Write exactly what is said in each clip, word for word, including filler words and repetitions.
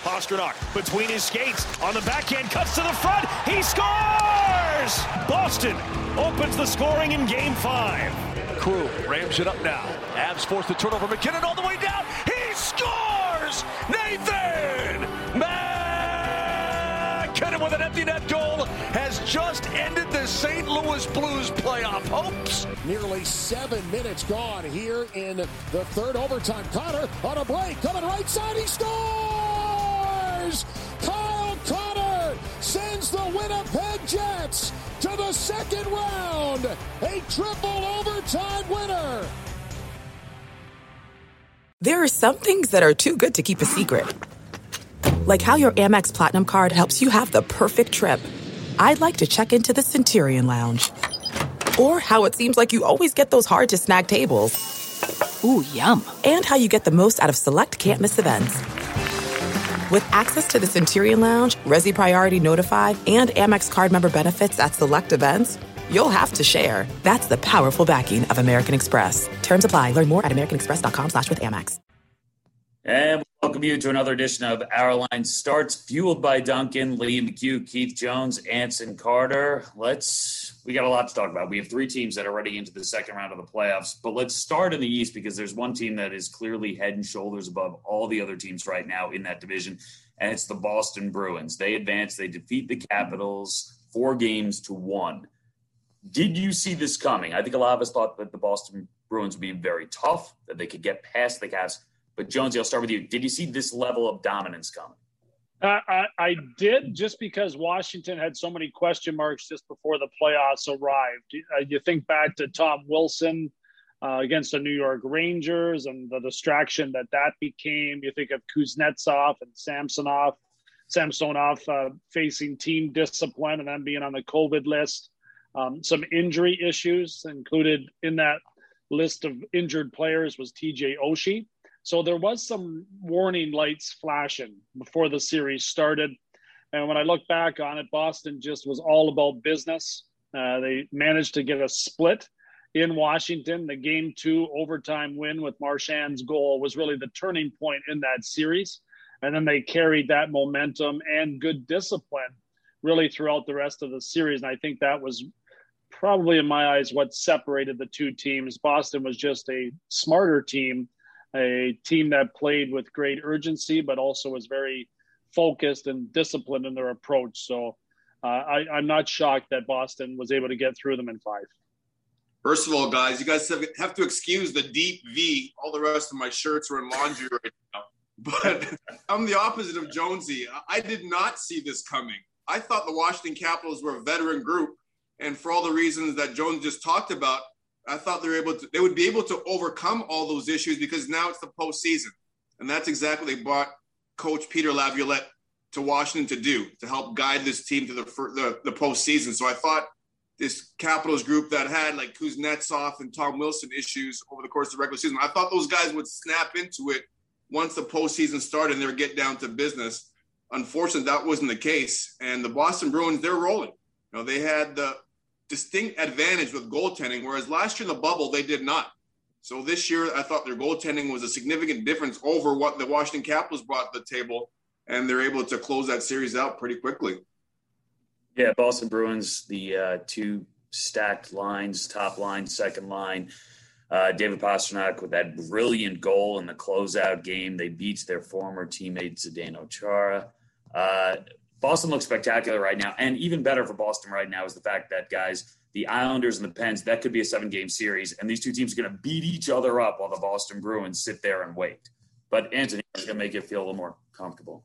Pastrnak between his skates. On the backhand, cuts to the front. He scores! Boston opens the scoring in game five. Crew rams it up now. Avs force the turnover. McKinnon all the way down. He scores! Nathan MacKinnon with an empty net goal has just ended the Saint Louis Blues playoff hopes. Nearly seven minutes gone here in the third overtime. Connor on a break, coming right side, he scores! Kyle Connor sends the Winnipeg Jets to the second round, a triple overtime winner. There are some things that are too good to keep a secret. Like how your Amex Platinum card helps you have the perfect trip. I'd like to check into the Centurion Lounge. Or how it seems like you always get those hard-to-snag tables. Ooh, yum. And how you get the most out of select can't-miss events. With access to the Centurion Lounge, Resi Priority Notified, and Amex card member benefits at select events, you'll have to share. That's the powerful backing of American Express. Terms apply. Learn more at americanexpress.com slash with Amex. And welcome you to another edition of Our Line Starts, fueled by Duncan, Lee McHugh, Keith Jones, Anson Carter. Let's, we got a lot to talk about. We have three teams that are already into the second round of the playoffs, but let's start in the East because there's one team that is clearly head and shoulders above all the other teams right now in that division, and it's the Boston Bruins. They advance, they defeat the Capitals four games to one. Did you see this coming? I think a lot of us thought that the Boston Bruins would be very tough, that they could get past the Caps. But, Jonesy, I'll start with you. Did you see this level of dominance coming? Uh, I, I did, just because Washington had so many question marks just before the playoffs arrived. Uh, you think back to Tom Wilson uh, against the New York Rangers and the distraction that that became. You think of Kuznetsov and Samsonov, Samsonov uh, facing team discipline and then being on the COVID list. Um, some injury issues included in that list of injured players was T J Oshie. So there was some warning lights flashing before the series started. And when I look back on it, Boston just was all about business. Uh, they managed to get a split in Washington. The game two overtime win with Marchand's goal was really the turning point in that series. And then they carried that momentum and good discipline really throughout the rest of the series. And I think that was probably, in my eyes, what separated the two teams. Boston was just a smarter team, a team that played with great urgency, but also was very focused and disciplined in their approach. So uh, I, I'm not shocked that Boston was able to get through them in five. First of all, guys, you guys have, have to excuse the deep V. All the rest of my shirts are in laundry right now. But I'm the opposite of Jonesy. I did not see this coming. I thought the Washington Capitals were a veteran group. And for all the reasons that Jones just talked about, I thought they were able to, they would be able to overcome all those issues because now it's the postseason. And that's exactly what they brought Coach Peter Laviolette to Washington to do, to help guide this team to the, the, the postseason. So I thought this Capitals group that had like Kuznetsov and Tom Wilson issues over the course of the regular season, I thought those guys would snap into it once the postseason started and they would get down to business. Unfortunately, that wasn't the case. And the Boston Bruins, they're rolling. You know, they had the distinct advantage with goaltending, whereas last year in the bubble, they did not. So this year, I thought their goaltending was a significant difference over what the Washington Capitals brought to the table, and they're able to close that series out pretty quickly. Yeah, Boston Bruins, the uh, two stacked lines, top line, second line. Uh, David Pastrnak with that brilliant goal in the closeout game. They beat their former teammate Zdeno Chara. Uh, Boston looks spectacular right now. And even better for Boston right now is the fact that, guys, the Islanders and the Pens, that could be a seven-game series, and these two teams are going to beat each other up while the Boston Bruins sit there and wait. But, Anthony, it's going to make you feel a little more comfortable.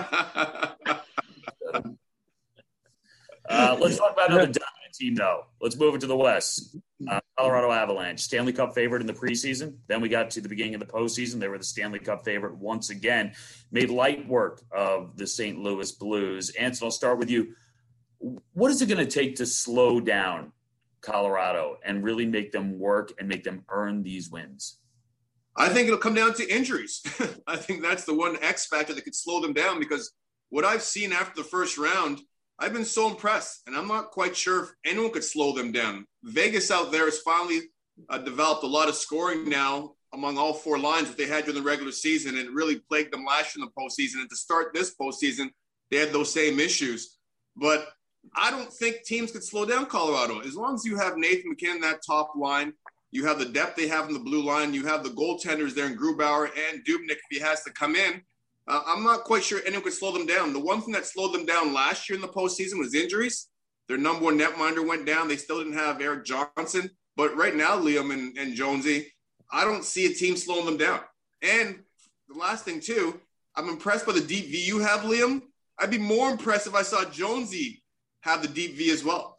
Uh, let's talk about another dominant team, though. Let's move into the West. Uh, Colorado Avalanche, Stanley Cup favorite in the preseason. Then we got to the beginning of the postseason. They were the Stanley Cup favorite once again. Made light work of the Saint Louis Blues. Anson, I'll start with you. What is it going to take to slow down Colorado and really make them work and make them earn these wins? I think it'll come down to injuries. I think that's the one X factor that could slow them down, because what I've seen after the first round, I've been so impressed, and I'm not quite sure if anyone could slow them down. Vegas out there has finally uh, developed a lot of scoring now among all four lines that they had during the regular season, and it really plagued them last year in the postseason. And to start this postseason, they had those same issues. But I don't think teams could slow down Colorado. As long as you have Nathan MacKinnon, that top line, you have the depth they have in the blue line, you have the goaltenders there in Grubauer and Dubnyk if he has to come in. Uh, I'm not quite sure anyone could slow them down. The one thing that slowed them down last year in the postseason was injuries. Their number one netminder went down. They still didn't have Erik Johnson. But right now, Liam and, and Jonesy, I don't see a team slowing them down. And the last thing, too, I'm impressed by the deep V you have, Liam. I'd be more impressed if I saw Jonesy have the deep V as well.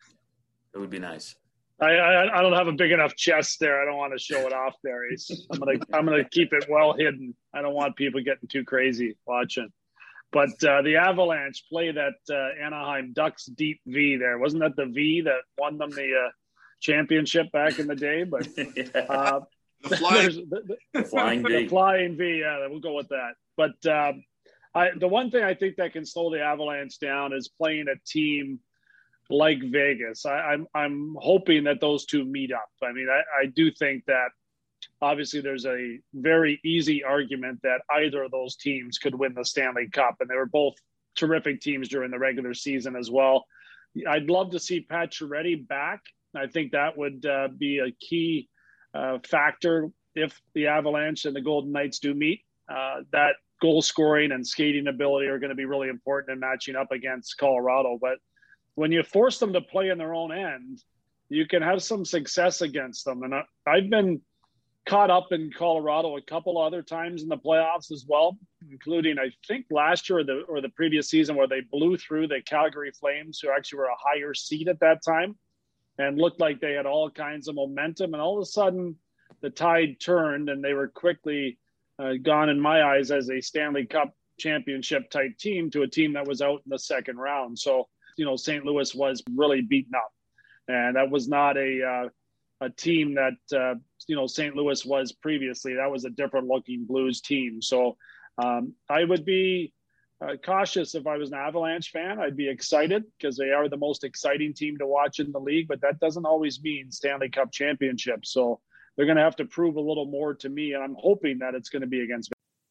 It would be nice. I, I I don't have a big enough chest there. I don't want to show it off there. Ace. I'm gonna I'm gonna keep it well hidden. I don't want people getting too crazy watching. But uh, the Avalanche play that uh, Anaheim Ducks deep V there. Wasn't that the V that won them the uh, championship back in the day? But uh, the flying, the, the flying V. The flying V. Yeah, we'll go with that. But um, I, the one thing I think that can slow the Avalanche down is playing a team like Vegas. I, I'm I'm hoping that those two meet up. I mean, I, I do think that obviously there's a very easy argument that either of those teams could win the Stanley Cup, and they were both terrific teams during the regular season as well. I'd love to see Pacioretty back. I think that would uh, be a key uh, factor if the Avalanche and the Golden Knights do meet. Uh, that goal scoring and skating ability are going to be really important in matching up against Colorado. But when you force them to play in their own end, you can have some success against them. And I, I've been caught up in Colorado a couple other times in the playoffs as well, including I think last year or the, or the previous season where they blew through the Calgary Flames, who actually were a higher seed at that time and looked like they had all kinds of momentum. And all of a sudden the tide turned and they were quickly uh, gone in my eyes as a Stanley Cup championship type team to a team that was out in the second round. So, you know, Saint Louis was really beaten up, and that was not a uh, a team that uh, you know Saint Louis was previously. That was a different looking Blues team. So um, I would be uh, cautious if I was an Avalanche fan. I'd be excited because they are the most exciting team to watch in the league, but that doesn't always mean Stanley Cup championship. So they're going to have to prove a little more to me, and I'm hoping that it's going to be against.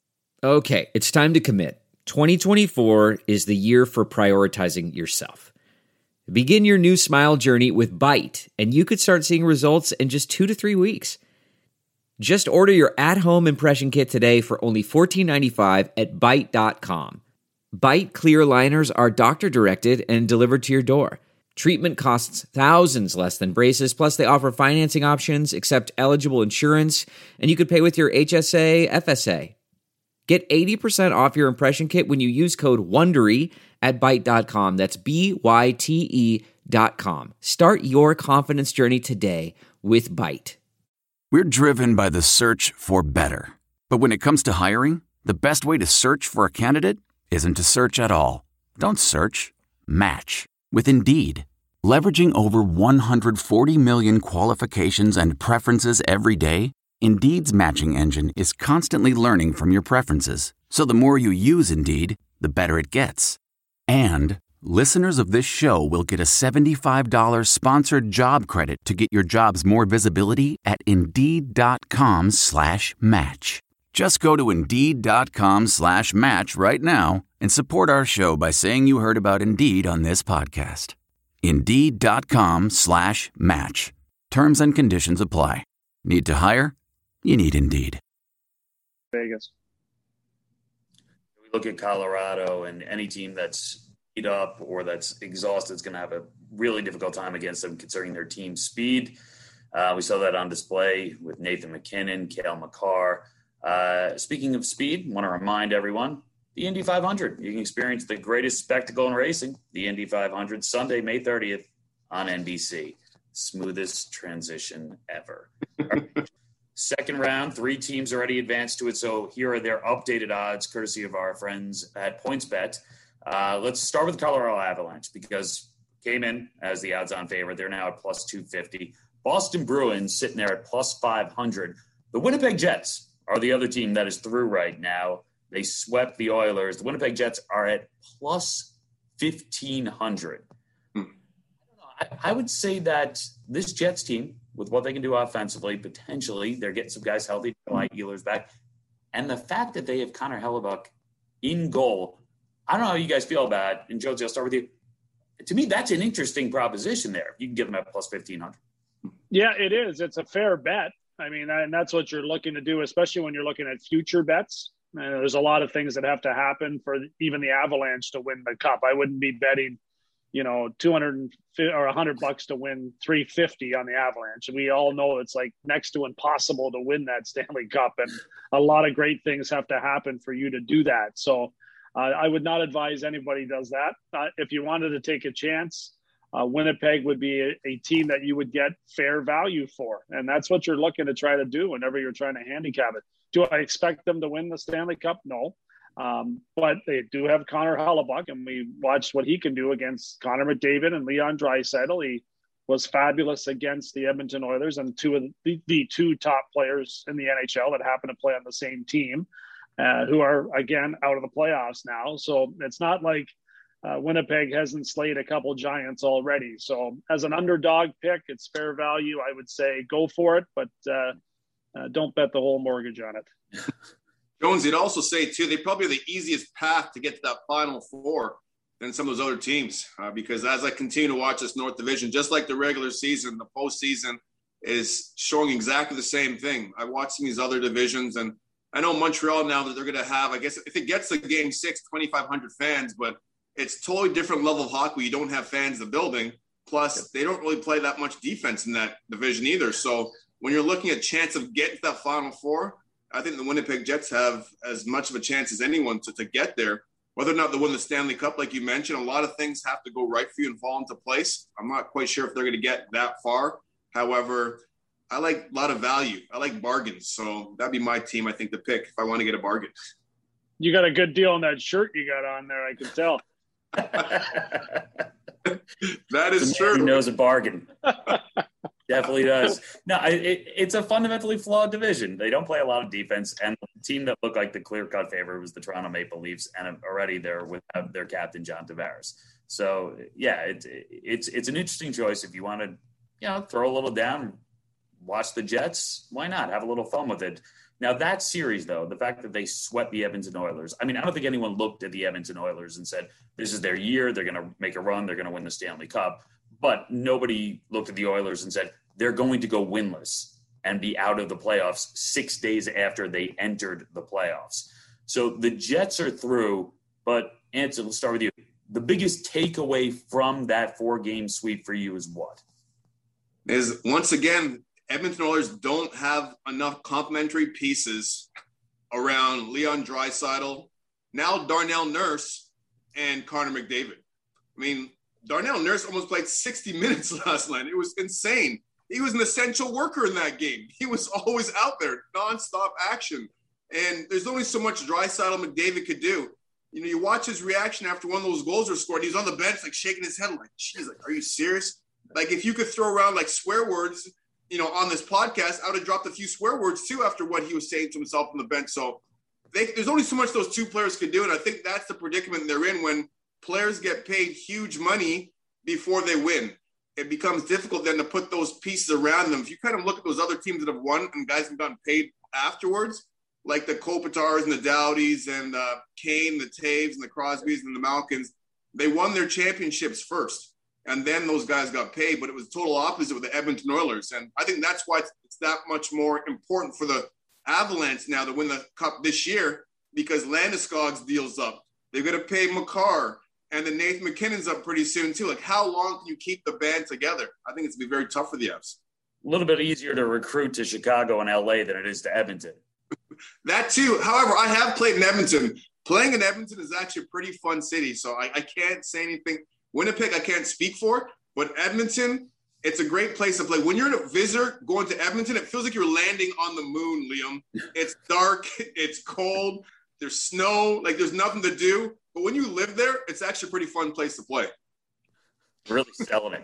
Okay, it's time to commit. twenty twenty-four is the year for prioritizing yourself. Begin your new smile journey with Byte, and you could start seeing results in just two to three weeks. Just order your at-home impression kit today for only fourteen ninety-five at byte dot com. Byte clear liners are doctor-directed and delivered to your door. Treatment costs thousands less than braces, plus they offer financing options, accept eligible insurance, and you could pay with your H S A, F S A. Get eighty percent off your impression kit when you use code WONDERY at byte dot com. That's B Y T E dot com. Start your confidence journey today with Byte. We're driven by the search for better. But when it comes to hiring, the best way to search for a candidate isn't to search at all. Don't search. Match. With Indeed. Leveraging over one hundred forty million qualifications and preferences every day, Indeed's matching engine is constantly learning from your preferences. So the more you use Indeed, the better it gets. And listeners of this show will get a seventy-five dollars sponsored job credit to get your jobs more visibility at Indeed.com slash match. Just go to Indeed.com slash match right now and support our show by saying you heard about Indeed on this podcast. Indeed.com slash match. Terms and conditions apply. Need to hire? You need Indeed. Vegas. We look at Colorado, and any team that's beat up or that's exhausted is going to have a really difficult time against them considering their team speed. Uh, we saw that on display with Nathan MacKinnon, Cale Makar. Uh, speaking of speed, I want to remind everyone, the Indy five hundred. You can experience the greatest spectacle in racing, the Indy five hundred, Sunday, May thirtieth on N B C. Smoothest transition ever. Second round, three teams already advanced to it. So here are their updated odds, courtesy of our friends at PointsBet. Uh, let's start with the Colorado Avalanche because came in as the odds-on favorite. They're now at plus two fifty. Boston Bruins sitting there at plus five hundred. The Winnipeg Jets are the other team that is through right now. They swept the Oilers. The Winnipeg Jets are at plus fifteen hundred. I, I would say that this Jets team with what they can do offensively. Potentially, they're getting some guys healthy, like Ehlers back. And the fact that they have Connor Hellebuyck in goal, I don't know how you guys feel about it. And Josie, I'll start with you. To me, that's an interesting proposition there. You can give them at plus fifteen hundred. Yeah, it is. It's a fair bet. I mean, and that's what you're looking to do, especially when you're looking at future bets. Uh, there's a lot of things that have to happen for even the Avalanche to win the cup. I wouldn't be betting, you know, two hundred or one hundred bucks to win three fifty on the Avalanche. We all know it's like next to impossible to win that Stanley Cup, and a lot of great things have to happen for you to do that. So uh, I would not advise anybody does that. Uh, if you wanted to take a chance, uh, Winnipeg would be a, a team that you would get fair value for, and that's what you're looking to try to do whenever you're trying to handicap it. Do I expect them to win the Stanley Cup? No. Um, but they do have Connor Hellebuyck, and we watched what he can do against Connor McDavid and Leon Draisaitl. He was fabulous against the Edmonton Oilers and two of the, the two top players in the N H L that happen to play on the same team, uh, who are, again, out of the playoffs now. So it's not like uh, Winnipeg hasn't slayed a couple giants already. So as an underdog pick, it's fair value. I would say go for it, but uh, uh, don't bet the whole mortgage on it. Jones, you'd also say, too, they probably have the easiest path to get to that Final Four than some of those other teams. Uh, because as I continue to watch this North Division, just like the regular season, the postseason is showing exactly the same thing. I watch some of these other divisions, and I know Montreal now that they're going to have, I guess, if it gets to game six, twenty-five hundred fans, but it's totally different level of hockey. You don't have fans in the building. Plus, yep. They don't really play that much defense in that division either. So when you're looking at chance of getting to that Final Four, I think the Winnipeg Jets have as much of a chance as anyone to, to get there. Whether or not they win the Stanley Cup, like you mentioned, a lot of things have to go right for you and fall into place. I'm not quite sure if they're going to get that far. However, I like a lot of value. I like bargains. So that'd be my team, I think, to pick if I want to get a bargain. You got a good deal on that shirt you got on there, I can tell. That is the true. Man who knows a bargain. Definitely does. No, I, it, it's a fundamentally flawed division. They don't play a lot of defense, and the team that looked like the clear-cut favorite was the Toronto Maple Leafs, and already they're without their captain, John Tavares. So, yeah, it, it's it's an interesting choice. If you want to, you know, throw a little down, watch the Jets, why not? Have a little fun with it. Now, that series, though, the fact that they swept the Edmonton Oilers, I mean, I don't think anyone looked at the Edmonton Oilers and said, this is their year, they're going to make a run, they're going to win the Stanley Cup. But nobody looked at the Oilers and said, they're going to go winless and be out of the playoffs six days after they entered the playoffs. So the Jets are through, but Anson, let's start with you. The biggest takeaway from that four-game sweep for you is what? Is, once again, Edmonton Oilers don't have enough complementary pieces around Leon Draisaitl, now Darnell Nurse, and Connor McDavid. I mean, Darnell Nurse almost played sixty minutes last night. It was insane. He was an essential worker in that game. He was always out there, nonstop action. And there's only so much Draisaitl McDavid could do. You know, you watch his reaction after one of those goals are scored. He's on the bench, like shaking his head, like, geez, like, are you serious? Like, if you could throw around like swear words, you know, on this podcast, I would have dropped a few swear words too after what he was saying to himself on the bench. So they, there's only so much those two players could do. And I think that's the predicament they're in when players get paid huge money before they win. It becomes difficult then to put those pieces around them. If you kind of look at those other teams that have won and guys have gotten paid afterwards, like the Kopitars and the Dowdies and uh, Kane, the Taves and the Crosbys and the Malkins, they won their championships first. And then those guys got paid, but it was total opposite with the Edmonton Oilers. And I think that's why it's, it's that much more important for the Avalanche now to win the Cup this year, because Landeskog's deal's up. They're going to pay Makar, and then Nathan McKinnon's up pretty soon too. Like, how long can you keep the band together? I think it's going to be very tough for the Avs. A little bit easier to recruit to Chicago and L A than it is to Edmonton. That too. However, I have played in Edmonton. Playing in Edmonton is actually a pretty fun city, so I, I can't say anything. Winnipeg, I can't speak for, but Edmonton, it's a great place to play. When you're a visitor going to Edmonton, it feels like you're landing on the moon, Liam. It's dark, it's cold, there's snow, like there's nothing to do. But when you live there, it's actually a pretty fun place to play. Really selling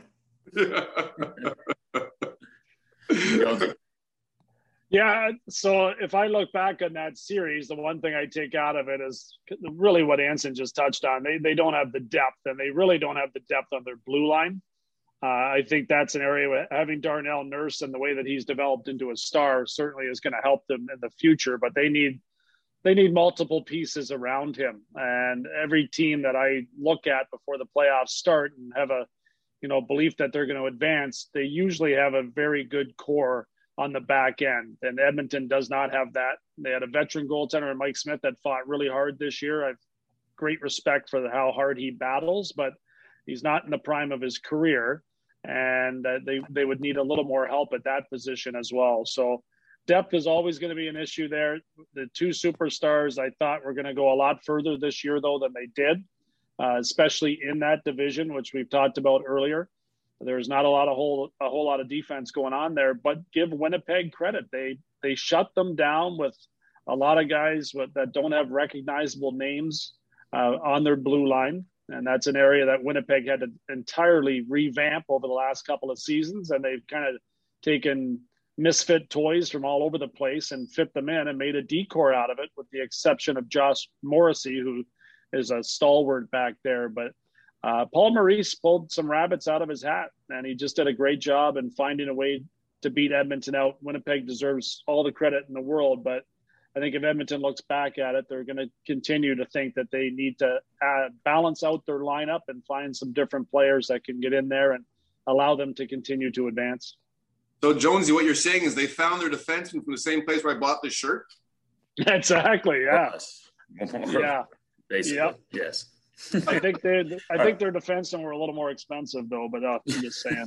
it. Yeah, so if I look back on that series, the one thing I take out of it is really what Anson just touched on. They they don't have the depth, and they really don't have the depth on their blue line. Uh, I think that's an area where having Darnell Nurse and the way that he's developed into a star certainly is going to help them in the future. But they need they need multiple pieces around him. And every team that I look at before the playoffs start and have a you know belief that they're going to advance, they usually have a very good core on the back end. And Edmonton does not have that. They had a veteran goaltender in Mike Smith that fought really hard this year. I've great respect for the, how hard he battles, but he's not in the prime of his career. And uh, they, they would need a little more help at that position as well. So depth is always going to be an issue there. The two superstars I thought were going to go a lot further this year, though, than they did, uh, especially in that division, which we've talked about earlier. There's not a lot of whole, a whole lot of defense going on there, but give Winnipeg credit. They, they shut them down with a lot of guys with, that don't have recognizable names uh, on their blue line. And that's an area that Winnipeg had to entirely revamp over the last couple of seasons. And they've kind of taken misfit toys from all over the place and fit them in and made a decor out of it, with the exception of Josh Morrissey, who is a stalwart back there. But uh, Paul Maurice pulled some rabbits out of his hat, and he just did a great job in finding a way to beat Edmonton out. Winnipeg deserves all the credit in the world, but I think if Edmonton looks back at it, they're going to continue to think that they need to uh, balance out their lineup and find some different players that can get in there and allow them to continue to advance. So, Jonesy, what you're saying is they found their defenseman from the same place where I bought this shirt? Exactly, yeah. Yeah. Basically, yep. Yes. I think they I think their defensemen were a little more expensive, though, but uh, I'm just saying.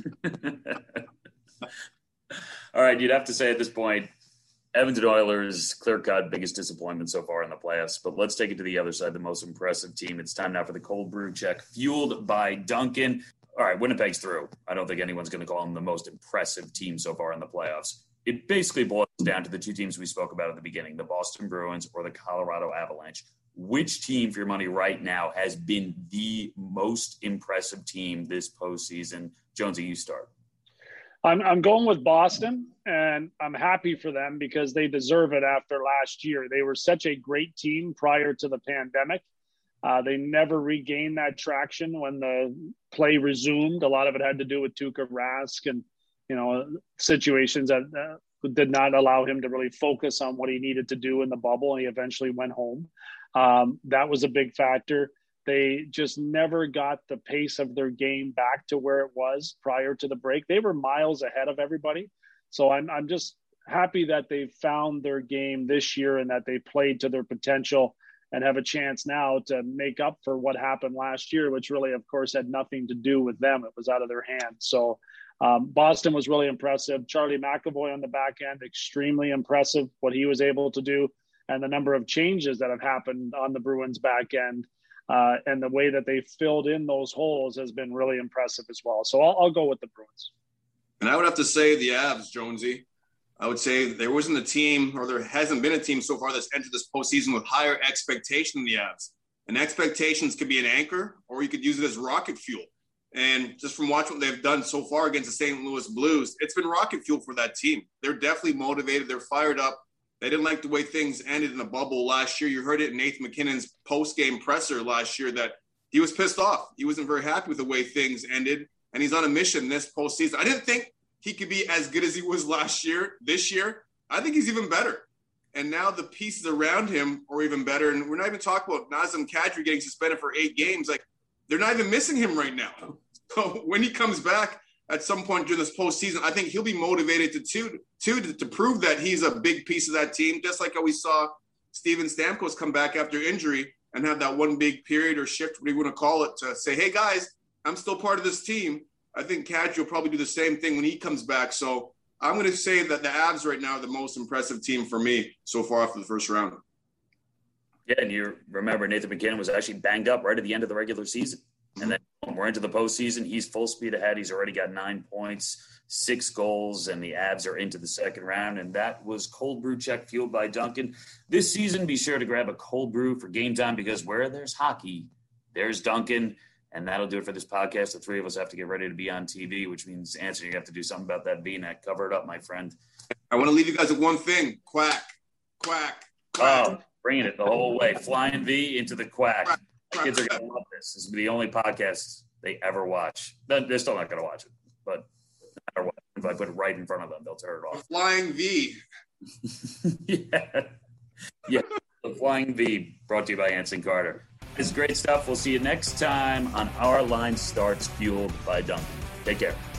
All right, you'd have to say at this point, Edmonton Oilers, clear-cut biggest disappointment so far in the playoffs. But let's take it to the other side, the most impressive team. It's time now for the cold brew check, fueled by Duncan. All right, Winnipeg's through. I don't think anyone's going to call them the most impressive team so far in the playoffs. It basically boils down to the two teams we spoke about at the beginning, the Boston Bruins or the Colorado Avalanche. Which team, for your money right now, has been the most impressive team this postseason? Jonesy, you start. I'm I'm going with Boston, and I'm happy for them because they deserve it after last year. They were such a great team prior to the pandemic. Uh, they never regained that traction when the play resumed. A lot of it had to do with Tuukka Rask and, you know, situations that uh, did not allow him to really focus on what he needed to do in the bubble, and he eventually went home. Um, that was a big factor. They just never got the pace of their game back to where it was prior to the break. They were miles ahead of everybody. So I'm I'm just happy that they found their game this year and that they played to their potential and have a chance now to make up for what happened last year, which really, of course, had nothing to do with them. It was out of their hands. So um, Boston was really impressive. Charlie McAvoy on the back end, extremely impressive what he was able to do, and the number of changes that have happened on the Bruins back end. Uh, and the way that they filled in those holes has been really impressive as well. So I'll, I'll go with the Bruins. And I would have to say the Avs, Jonesy. I would say there wasn't a team, or there hasn't been a team so far that's entered this postseason with higher expectation than the Avs. And expectations could be an anchor, or you could use it as rocket fuel. And just from watching what they've done so far against the Saint Louis Blues, it's been rocket fuel for that team. They're definitely motivated. They're fired up. They didn't like the way things ended in the bubble last year. You heard it in Nathan McKinnon's post-game presser last year that he was pissed off. He wasn't very happy with the way things ended, and he's on a mission this postseason. I didn't think he could be as good as he was last year. This year, I think he's even better. And now the pieces around him are even better. And we're not even talking about Nazem Kadri getting suspended for eight games. Like, they're not even missing him right now. So when he comes back at some point during this postseason, I think he'll be motivated to, to, to, to prove that he's a big piece of that team, just like how we saw Steven Stamkos come back after injury and have that one big period or shift, what do you want to call it, to say, hey, guys, I'm still part of this team. I think Kadri will probably do the same thing when he comes back. So I'm going to say that the Avs right now are the most impressive team for me so far after the first round. Yeah, and you remember Nathan McKinnon was actually banged up right at the end of the regular season. And then we're into the postseason. He's full speed ahead. He's already got nine points, six goals, and the Avs are into the second round. And that was Cold Brew Check, fueled by Duncan. This season, be sure to grab a cold brew for game time, because where there's hockey, there's Duncan. And that'll do it for this podcast. The three of us have to get ready to be on T V, which means, Anthony, you have to do something about that V-neck. Cover it up, my friend. I want to leave you guys with one thing. Quack, quack, quack. Oh, bringing it the whole way. Flying V into the quack. Quack, quack, Kids are going to love this. This is the only podcast they ever watch. They're still not going to watch it. if I put it right in front of them, they'll tear it off. A flying V. yeah. Yeah. The Flying V, brought to you by Anson Carter. It's great stuff. We'll see you next time on Our Line Starts, fueled by Dunkin'. Take care.